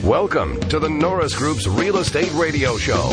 Welcome to the Norris Group's Real Estate Radio Show.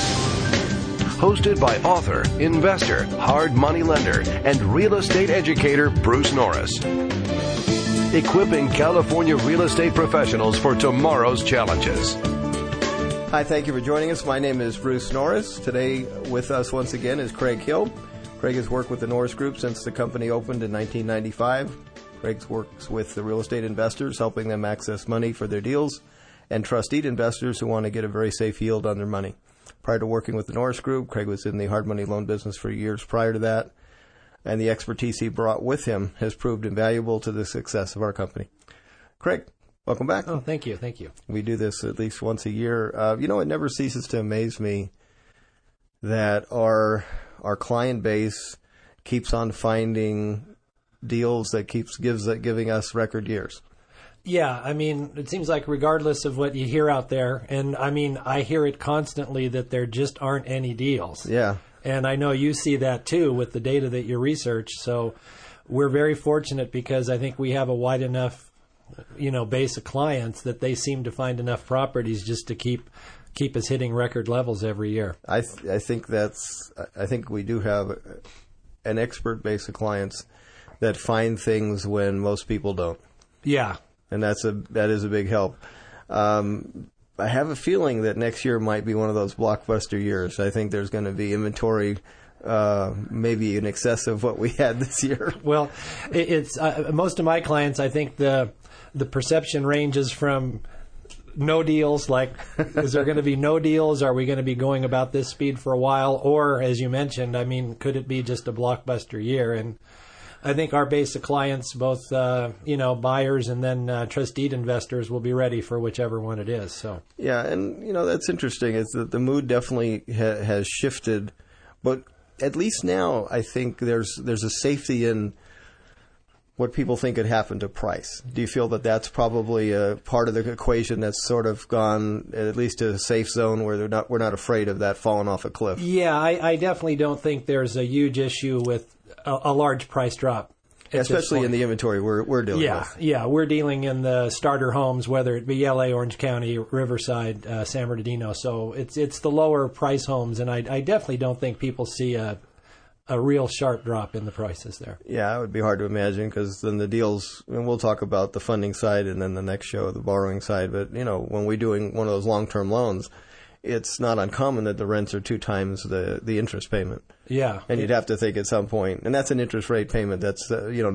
Hosted by author, investor, hard money lender, and real estate educator Bruce Norris. Equipping California real estate professionals for tomorrow's challenges. Hi, thank you for joining us. My name is Bruce Norris. Today with us once again is Craig Hill. Craig has worked with the Norris Group since the company opened in 1995. Craig works with the real estate investors, helping them access money for their deals, and trustee investors who want to get a very safe yield on their money. Prior to working with the Norris Group, Craig was in the hard money loan business for years prior to that, and the expertise he brought with him has proved invaluable to the success of our company. Craig, welcome back. Oh, thank you. Thank you. We do this at least once a year. It never ceases to amaze me that our client base keeps on finding deals that keeps giving us record years. Yeah, I mean, it seems like regardless of what you hear out there, and I mean, I hear it constantly that there just aren't any deals. Yeah. And I know you see that too with the data that you research. So we're very fortunate because I think we have a wide enough, base of clients that they seem to find enough properties just to keep us hitting record levels every year. I think we do have an expert base of clients that find things when most people don't. Yeah. And that is a big help. I have a feeling that next year might be one of those blockbuster years. I think there's going to be inventory maybe in excess of what we had this year. Well, it's most of my clients, I think the perception ranges from no deals, like is there going to be no deals? Are we going to be going about this speed for a while? Or, as you mentioned, I mean, could it be just a blockbuster year? And I think our base of clients, both buyers and then trustee investors, will be ready for whichever one it is. So yeah, and that's interesting. Is that the mood definitely has shifted, but at least now I think there's a safety in what people think could happen to price. Do you feel that that's probably a part of the equation that's sort of gone at least to a safe zone where we're not afraid of that falling off a cliff? Yeah, I definitely don't think there's a huge issue with a large price drop. Especially in the inventory we're dealing with. Yeah, we're dealing in the starter homes, whether it be LA, Orange County, Riverside, San Bernardino. So it's the lower price homes, and I definitely don't think people see a real sharp drop in the prices there. Yeah, it would be hard to imagine because then the deals, and we'll talk about the funding side and then the next show, the borrowing side. But, when we're doing one of those long-term loans, it's not uncommon that the rents are 2 times the interest payment. Yeah. And you'd have to think at some point, and that's an interest rate payment that's,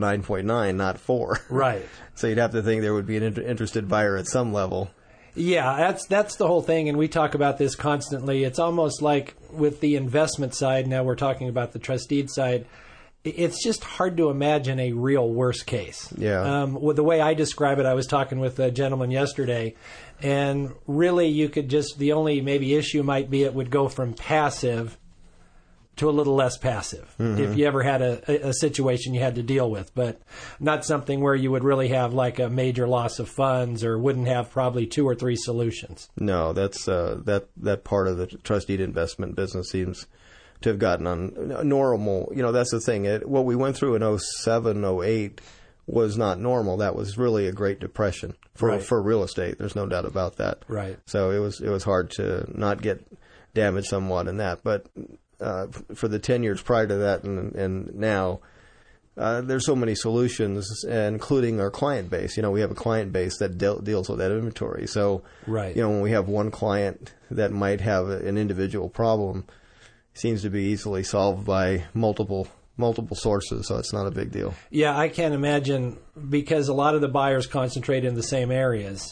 9.9, not 4. Right. So you'd have to think there would be an interested buyer at some level. Yeah, that's the whole thing, and we talk about this constantly. It's almost like with the investment side, now we're talking about the trustee side, it's just hard to imagine a real worst case. Yeah. With the way I describe it, I was talking with a gentleman yesterday, and really you could the only maybe issue might be it would go from passive to a little less passive if you ever had a situation you had to deal with, but not something where you would really have like a major loss of funds or wouldn't have probably 2 or 3 solutions. No, that's that part of the trustee investment business seems to have gotten on normal. That's the thing. What we went through in 07, 08 was not normal. That was really a Great Depression for real estate. There's no doubt about that. Right. So it was hard to not get damaged somewhat in that, but for the 10 years prior to that and now, there's so many solutions, including our client base. We have a client base that deals with that inventory. So, right. When we have one client that might have an individual problem, it seems to be easily solved by multiple sources, so it's not a big deal. Yeah, I can't imagine, because a lot of the buyers concentrate in the same areas.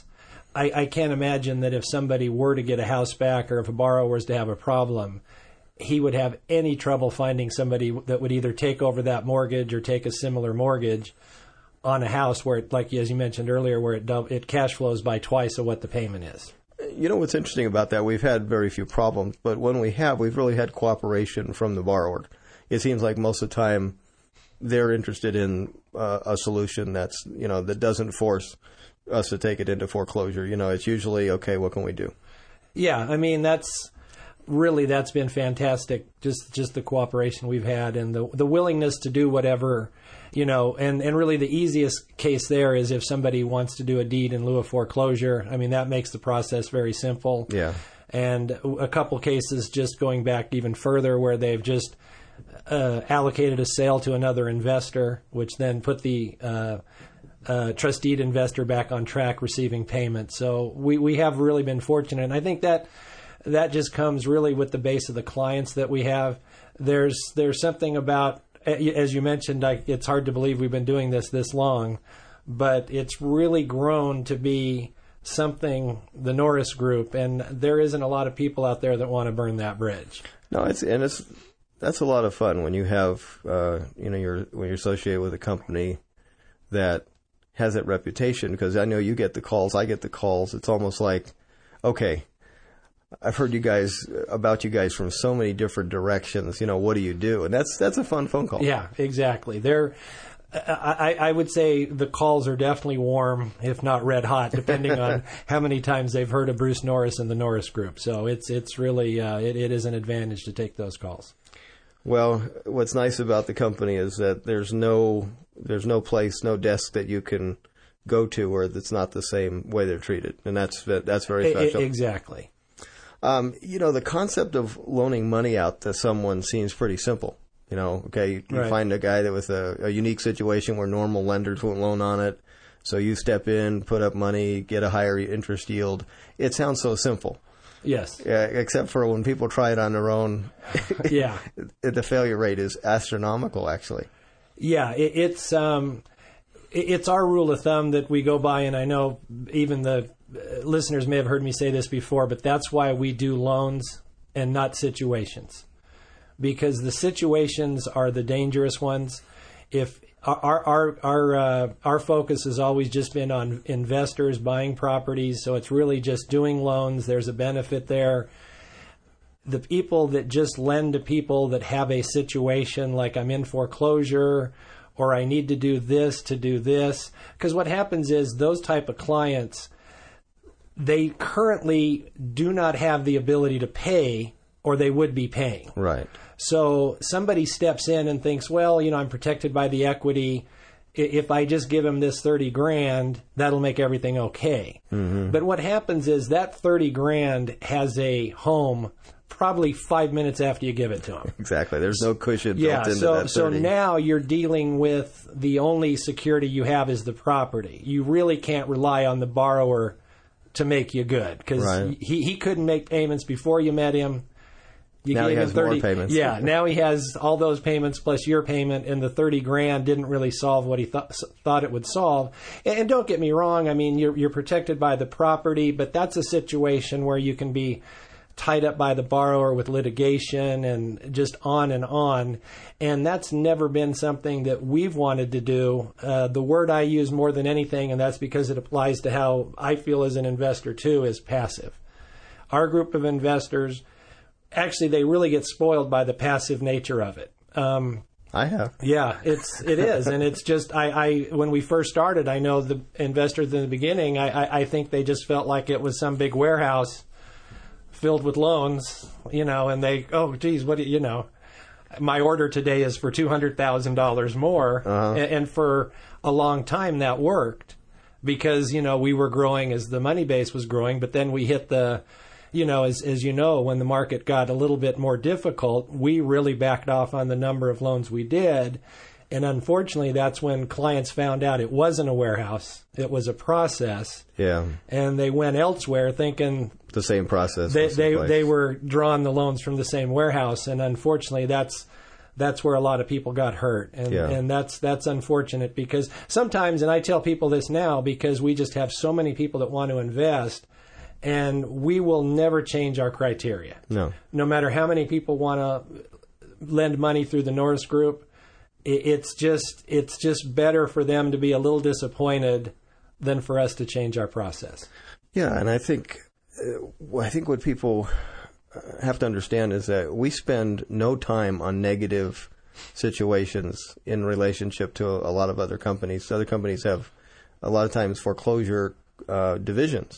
I can't imagine that if somebody were to get a house back or if a borrower was to have a problem, he would have any trouble finding somebody that would either take over that mortgage or take a similar mortgage on a house where, like as you mentioned earlier, where it cash flows by twice of what the payment is. What's interesting about that, we've had very few problems, but when we've really had cooperation from the borrower. It seems like most of the time they're interested in a solution that's, that doesn't force us to take it into foreclosure. It's usually, okay, what can we do? Yeah, I mean, that's really that's been fantastic. Just the cooperation we've had and the willingness to do whatever, and really the easiest case there is if somebody wants to do a deed in lieu of foreclosure. I mean, that makes the process very simple. Yeah. And a couple cases just going back even further where they've just allocated a sale to another investor, which then put the trustee investor back on track receiving payment. So we have really been fortunate. And I think that just comes really with the base of the clients that we have. There's something about, as you mentioned, it's hard to believe we've been doing this long, but it's really grown to be something, the Norris Group, and there isn't a lot of people out there that want to burn that bridge. No, that's a lot of fun when you have when you're associated with a company that has that reputation, because I know you get the calls, I get the calls. It's almost like, okay, I've heard about you guys from so many different directions. What do you do? And that's a fun phone call. Yeah, exactly. I would say the calls are definitely warm, if not red hot, depending on how many times they've heard of Bruce Norris and the Norris Group. So it's really it is an advantage to take those calls. Well, what's nice about the company is that there's no place, no desk that you can go to where it's not the same way they're treated, and that's very special. Exactly. The concept of loaning money out to someone seems pretty simple. You right. find a guy that with a unique situation where normal lenders won't loan on it. So you step in, put up money, get a higher interest yield. It sounds so simple. Yes. Yeah, except for when people try it on their own. Yeah. The failure rate is astronomical, actually. Yeah, it's our rule of thumb that we go by, and I know even the listeners may have heard me say this before, but that's why we do loans and not situations. Because the situations are the dangerous ones. If our focus has always just been on investors buying properties, so it's really just doing loans. There's a benefit there. The people that just lend to people that have a situation like I'm in foreclosure or I need to do this, because what happens is those type of clients, they currently do not have the ability to pay, or they would be paying. Right. So somebody steps in and thinks, well, I'm protected by the equity. If I just give him this $30,000, that'll make everything okay. Mm-hmm. But what happens is that $30,000 has a home probably 5 minutes after you give it to him. Exactly. There's no cushion built into that 30. So now you're dealing with the only security you have is the property. You really can't rely on the borrower to make you good, because right. he couldn't make payments before you met him. Now he has 30, more payments. Yeah, now he has all those payments plus your payment, and the $30,000 didn't really solve what he thought it would solve. And don't get me wrong, I mean, you're protected by the property, but that's a situation where you can be tied up by the borrower with litigation and just on. And that's never been something that we've wanted to do. The word I use more than anything, and that's because it applies to how I feel as an investor too, is passive. Our group of investors, actually, they really get spoiled by the passive nature of it. I have. Yeah, it is. And it's just, I when we first started, I know the investors in the beginning, I think they just felt like it was some big warehouse filled with loans, and they, oh, geez, my order today is for $200,000 more. Uh-huh. And for a long time that worked because, we were growing as the money base was growing, but then we hit the, as you know, when the market got a little bit more difficult, we really backed off on the number of loans we did. And unfortunately, that's when clients found out it wasn't a warehouse. It was a process. Yeah. And they went elsewhere thinking the same process. They were drawing the loans from the same warehouse. And unfortunately, that's where a lot of people got hurt. And that's unfortunate because sometimes, and I tell people this now because we just have so many people that want to invest, and we will never change our criteria. No matter how many people want to lend money through the Norris Group, it's just better for them to be a little disappointed than for us to change our process. Yeah, and I think what people have to understand is that we spend no time on negative situations in relationship to a lot of other companies. Other companies have a lot of times foreclosure divisions.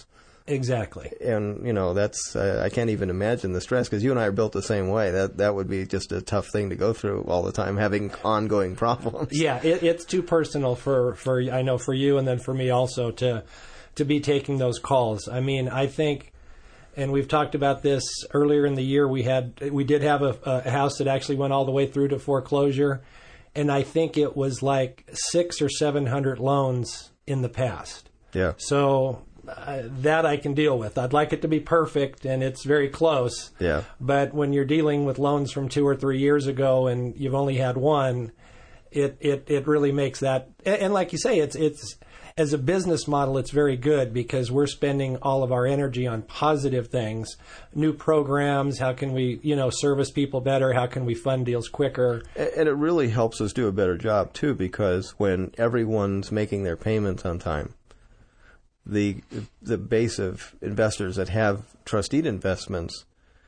Exactly. And, that's, I can't even imagine the stress, because you and I are built the same way. That would be just a tough thing to go through all the time, having ongoing problems. Yeah, it's too personal for I know for you, and then for me also to be taking those calls. I mean, I think, and we've talked about this earlier in the year, we did have a house that actually went all the way through to foreclosure, and I think it was like 600 or 700 loans in the past. Yeah. So that I can deal with. I'd like it to be perfect, and it's very close. Yeah. But when you're dealing with loans from 2 or 3 years ago and you've only had one, it really makes that. And like you say, it's as a business model, it's very good because we're spending all of our energy on positive things, new programs. How can we, service people better? How can we fund deals quicker? And it really helps us do a better job too, because when everyone's making their payments on time, the base of investors that have trustee investments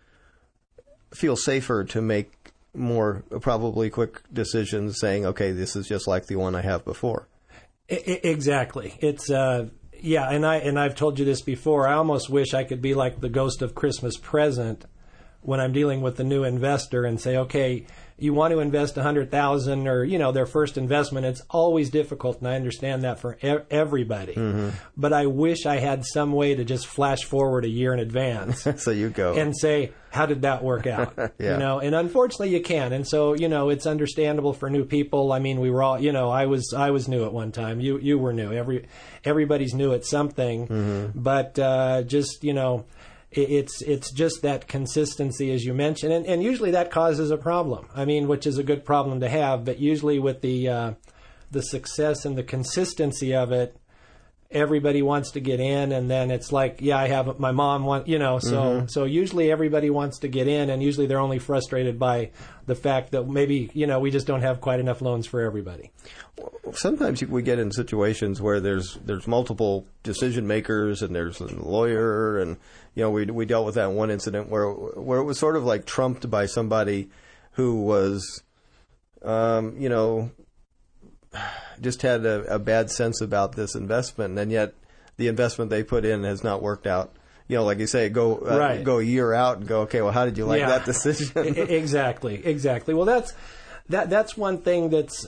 feel safer to make more probably quick decisions, saying, okay, this is just like the one I have before. Exactly. It's and I've told you this before. I almost wish I could be like the ghost of Christmas Present when I'm dealing with a new investor and say, okay, you want to invest $100,000 or their first investment. It's always difficult, and I understand that for everybody. Mm-hmm. But I wish I had some way to just flash forward a year in advance. So you go and say, how did that work out? Yeah. And unfortunately you can. And so it's understandable for new people. I mean, we were all I was new at one time. You were new. Everybody's new at something. Mm-hmm. But just it's just that consistency, as you mentioned, and usually that causes a problem. I mean, which is a good problem to have, but usually with the success and the consistency of it, everybody wants to get in, and then it's like, I have my mom want, Mm-hmm. So usually everybody wants to get in, and usually they're only frustrated by the fact that maybe we just don't have quite enough loans for everybody. Sometimes we get in situations where there's multiple decision makers, and there's a lawyer, and we dealt with that one incident where it was sort of like trumped by somebody who was just had a bad sense about this investment, and yet the investment they put in has not worked out. Like you say, go a year out and go, okay, well, how did you like that decision? Exactly. Well, that's one thing that's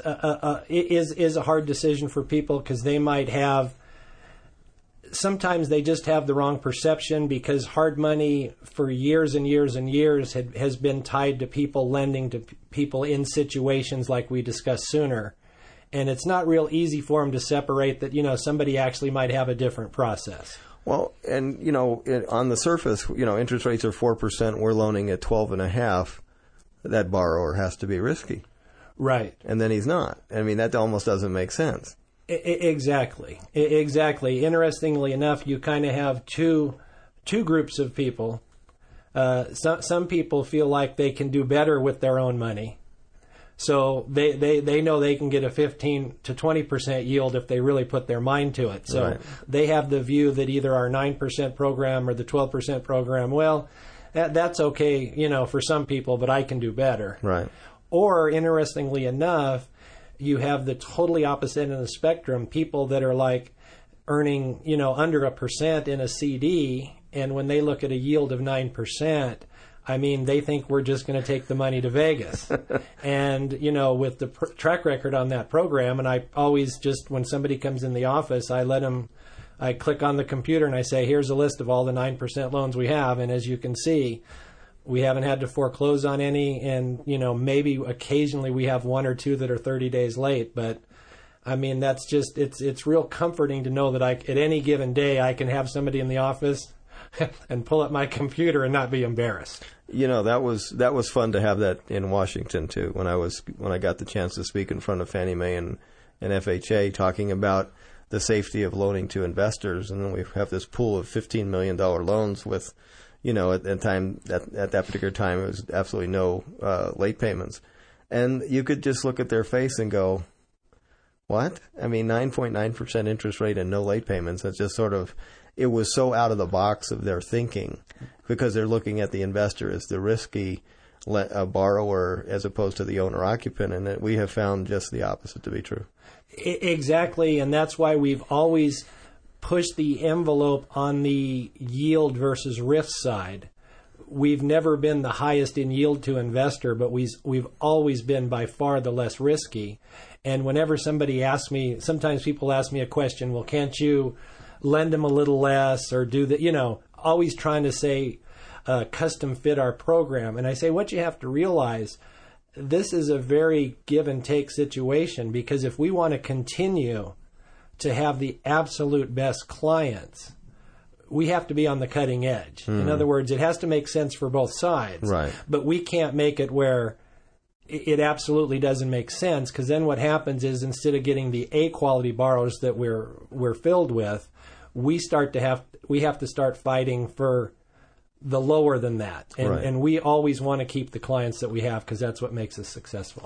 is a hard decision for people, because they might have. Sometimes they just have the wrong perception, because hard money for years and years and years has been tied to people lending to people in situations like we discussed sooner. And it's not real easy for them to separate that, somebody actually might have a different process. Well, and, on the surface, interest rates are 4%. We're loaning at 12.5%. That borrower has to be risky. Right. And then he's not. I mean, that almost doesn't make sense. Exactly. Interestingly enough, you kind of have two groups of people. Some people feel like they can do better with their own money. So they know they can get a 15 to 20% yield if they really put their mind to it. So They have the view that either our 9% program or the 12% program, well, that's okay, for some people, but I can do better. Right. Or, interestingly enough, you have the totally opposite end of the spectrum, people that are like earning, under 1% in a CD, and when they look at a yield of 9%, I mean, they think we're just going to take the money to Vegas. And, with the track record on that program, and I always just, when somebody comes in the office, I click on the computer and I say, here's a list of all the 9% loans we have. And as you can see, we haven't had to foreclose on any, and, maybe occasionally we have one or two that are 30 days late. But, I mean, that's just, it's real comforting to know that at any given day I can have somebody in the office and pull up my computer and not be embarrassed. That was fun to have that in Washington too. When I got the chance to speak in front of Fannie Mae and FHA, talking about the safety of loaning to investors, and then we have this pool of $15 million loans with, at that particular time it was absolutely no late payments, and you could just look at their face and go, what? I mean, 9.9% interest rate and no late payments. That's just sort of. It was so out of the box of their thinking, because they're looking at the investor as the risky borrower as opposed to the owner-occupant, and we have found just the opposite to be true. Exactly, and that's why we've always push the envelope on the yield versus risk side. We've never been the highest in yield to investor, but we've always been by far the less risky. And whenever somebody asks me, sometimes people ask me a question, well, can't you lend them a little less or do that, always trying to say custom fit our program. And I say, what you have to realize, this is a very give and take situation, because if we want to continue to have the absolute best clients, we have to be on the cutting edge. In other words, it has to make sense for both sides. Right. But we can't make it where it absolutely doesn't make sense, because then what happens is, instead of getting the A quality borrowers that we're filled with, we have to start fighting for the lower than that. And we always want to keep the clients that we have, because that's what makes us successful.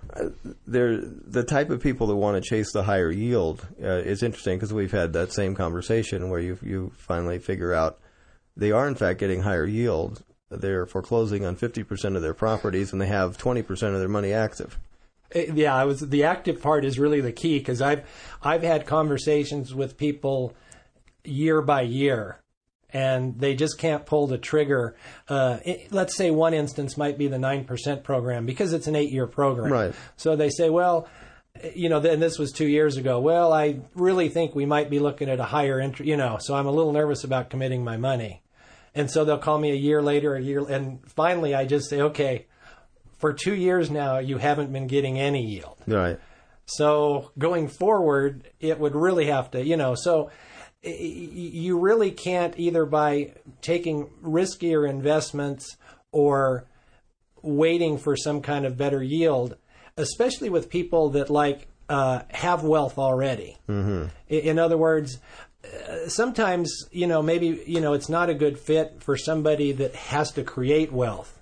The type of people that want to chase the higher yield is interesting, because we've had that same conversation where you finally figure out they are in fact getting higher yield. They're foreclosing on 50% of their properties, and they have 20% of their money active. Yeah, the active part is really the key, because I've had conversations with people year by year, and they just can't pull the trigger. Let's say one instance might be the 9% program, because it's an 8-year program. Right. So they say, well, and this was 2 years ago. Well, I really think we might be looking at a higher interest, so I'm a little nervous about committing my money. And so they'll call me a year later, and finally I just say, okay, for 2 years now, you haven't been getting any yield. Right. So going forward, it would really have to, so you really can't, either by taking riskier investments or waiting for some kind of better yield, especially with people that have wealth already. Mm-hmm. In other words, sometimes, maybe, it's not a good fit for somebody that has to create wealth.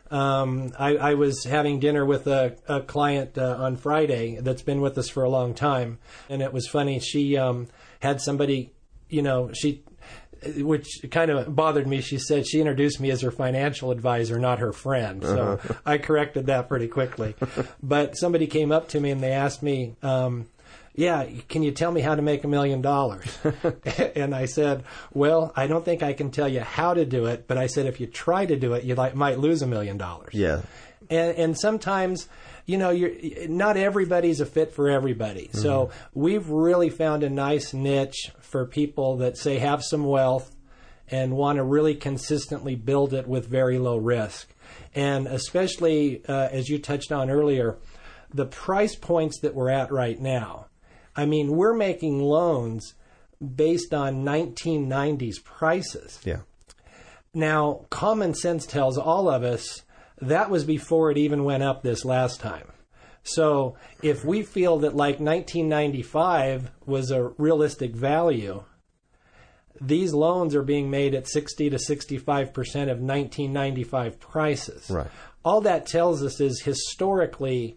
I was having dinner with a client on Friday that's been with us for a long time, and it was funny. She had somebody, which kind of bothered me. She said she introduced me as her financial advisor, not her friend. So I corrected that pretty quickly. But somebody came up to me and they asked me, can you tell me how to make $1 million? And I said, well, I don't think I can tell you how to do it, but I said, if you try to do it, you might lose $1 million. Yeah. And sometimes, not everybody's a fit for everybody. Mm-hmm. So we've really found a nice niche for people that, say, have some wealth and want to really consistently build it with very low risk. And especially, as you touched on earlier, the price points that we're at right now. I mean, we're making loans based on 1990s prices. Yeah. Now, common sense tells all of us that was before it even went up this last time. So if we feel that 1995 was a realistic value, these loans are being made at 60 to 65% of 1995 prices. Right. All that tells us is, historically,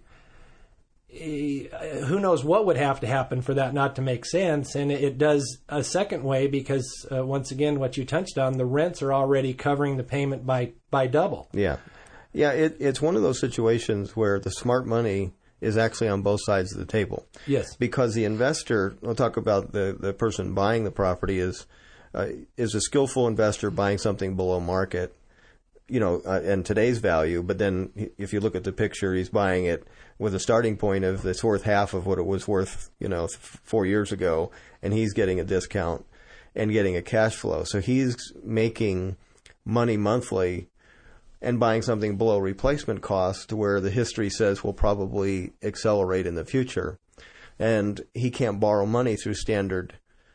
who knows what would have to happen for that not to make sense. And it does a second way, because once again, what you touched on, the rents are already covering the payment by double. Yeah. Yeah, it's one of those situations where the smart money is actually on both sides of the table. Yes. Because the investor, we'll talk about the person buying the property, is a skillful investor buying something below market, and today's value. But then if you look at the picture, he's buying it with a starting point of it's worth half of what it was worth, 4 years ago, and he's getting a discount and getting a cash flow. So he's making money monthly and buying something below replacement cost, where the history says will probably accelerate in the future. And he can't borrow money through standard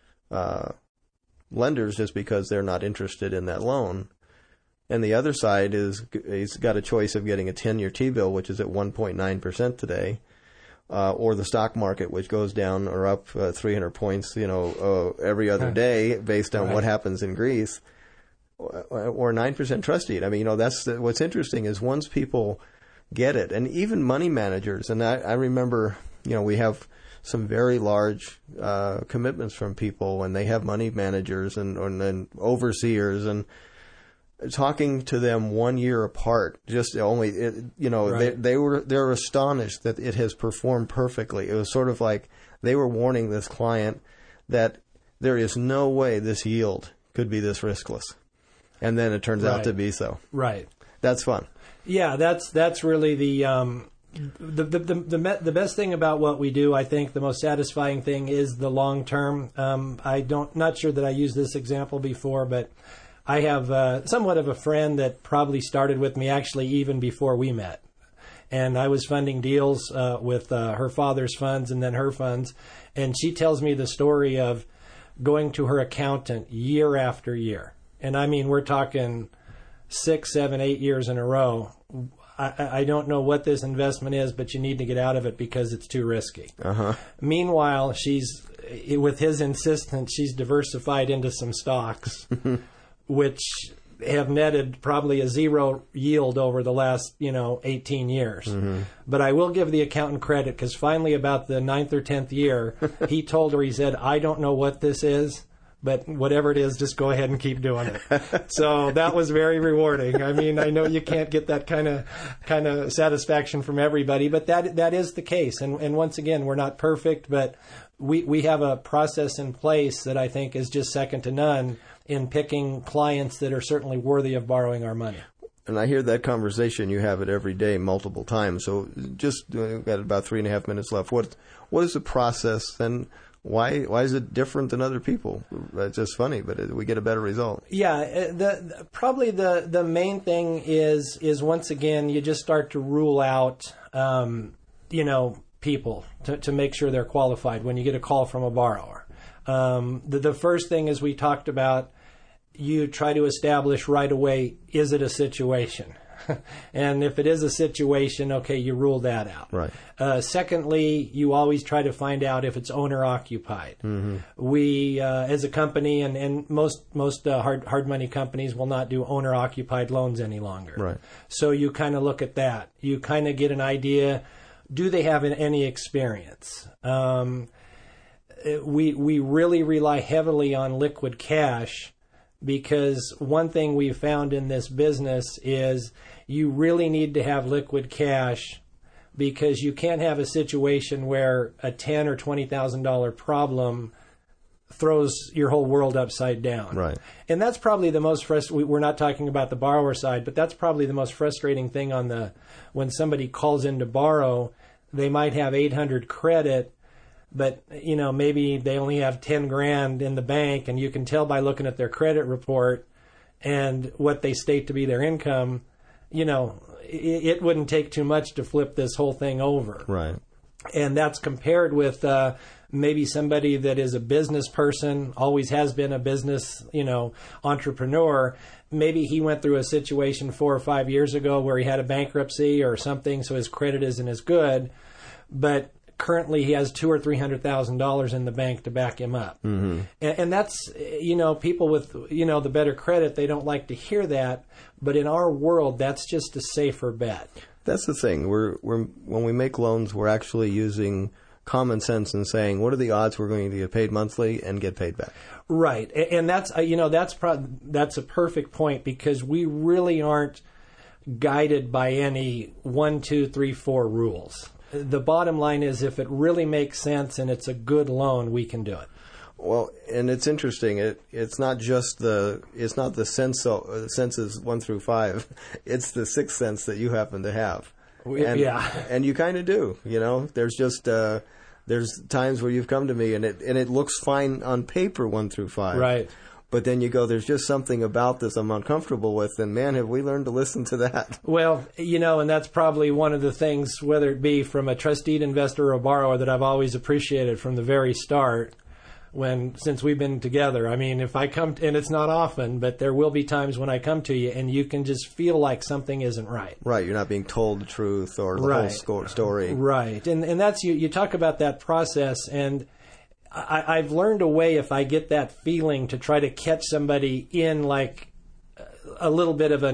lenders just because they're not interested in that loan. And the other side is he's got a choice of getting a 10-year T-bill, which is at 1.9% today, or the stock market, which goes down or up 300 points, every other day based on what happens in Greece, or 9% trust deed. I mean, that's what's interesting is once people get it, and even money managers, and I remember, we have some very large commitments from people when they have money managers and overseers, and talking to them 1 year apart, just only, they're astonished that it has performed perfectly. It was sort of like they were warning this client that there is no way this yield could be this riskless. And then it turns out to be so. Right. That's fun. Yeah, that's really the best thing about what we do. I think the most satisfying thing is the long term. Not sure that I used this example before, but I have somewhat of a friend that probably started with me actually even before we met. And I was funding deals with her father's funds and then her funds. And she tells me the story of going to her accountant year after year. And I mean, we're talking 6, 7, 8 years in a row. I don't know what this investment is, but you need to get out of it because it's too risky. Uh-huh. Meanwhile, with his insistence, she's diversified into some stocks, which have netted probably a zero yield over the last, 18 years. Mm-hmm. But I will give the accountant credit because finally about the 9th or 10th year, he told her, he said, I don't know what this is, but whatever it is, just go ahead and keep doing it. So that was very rewarding. I mean, I know you can't get that kind of satisfaction from everybody, but that is the case. And once again, we're not perfect, but we have a process in place that I think is just second to none in picking clients that are certainly worthy of borrowing our money. And I hear that conversation. You have it every day, multiple times. So just we've got about 3.5 minutes left. What is the process and why is it different than other people? It's just funny, but we get a better result. Yeah, probably the main thing is once again you just start to rule out people to make sure they're qualified when you get a call from a borrower. The first thing, as we talked about, you try to establish right away, is it a situation? And if it is a situation, okay, you rule that out. Right. Secondly, you always try to find out if it's owner-occupied. Mm-hmm. We, as a company, and most hard money companies will not do owner-occupied loans any longer. Right. So you kind of look at that. You kind of get an idea, do they have any experience? We really rely heavily on liquid cash because one thing we've found in this business is you really need to have liquid cash because you can't have a situation where a $10,000 or $20,000 problem throws your whole world upside down. Right. And that's probably the most frustrating. We're not talking about the borrower side, but that's probably the most frustrating thing when somebody calls in to borrow, they might have 800 credit, but maybe they only have 10 grand in the bank, and you can tell by looking at their credit report and what they state to be their income, it wouldn't take too much to flip this whole thing over. Right. And that's compared with maybe somebody that is a business person, always has been a business, entrepreneur. Maybe he went through a situation 4 or 5 years ago where he had a bankruptcy or something, so his credit isn't as good, but currently he has $200,000 or $300,000 in the bank to back him up. Mm-hmm. And that's, people with, the better credit, they don't like to hear that. But in our world, that's just a safer bet. That's the thing. When we make loans, we're actually using common sense and saying, what are the odds we're going to get paid monthly and get paid back? Right. And that's, that's a perfect point because we really aren't guided by any 1, 2, 3, 4 rules. The bottom line is if it really makes sense and it's a good loan, we can do it. Well, and it's interesting. It's not the senses 1 through 5. It's the sixth sense that you happen to have. And you kind of do. There's just there's times where you've come to me and it looks fine on paper 1 through 5. Right. But then you go, there's just something about this I'm uncomfortable with, and man, have we learned to listen to that. Well, and that's probably one of the things, whether it be from a trustee investor or a borrower, that I've always appreciated from the very start since we've been together. I mean, if I come, and it's not often, but there will be times when I come to you and you can just feel like something isn't right. Right, you're not being told the truth or the whole story. Right, and that's, you talk about that process, and I've learned a way, if I get that feeling, to try to catch somebody in like a little bit of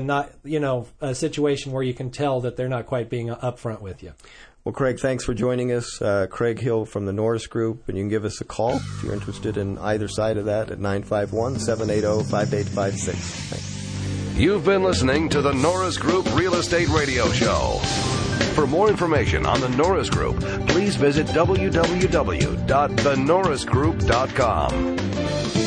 a situation where you can tell that they're not quite being upfront with you. Well, Craig, thanks for joining us. Craig Hill from the Norris Group, and you can give us a call if you're interested in either side of that at 951-780-5856. Thanks. You've been listening to the Norris Group Real Estate Radio Show. For more information on the Norris Group, please visit www.thenorrisgroup.com.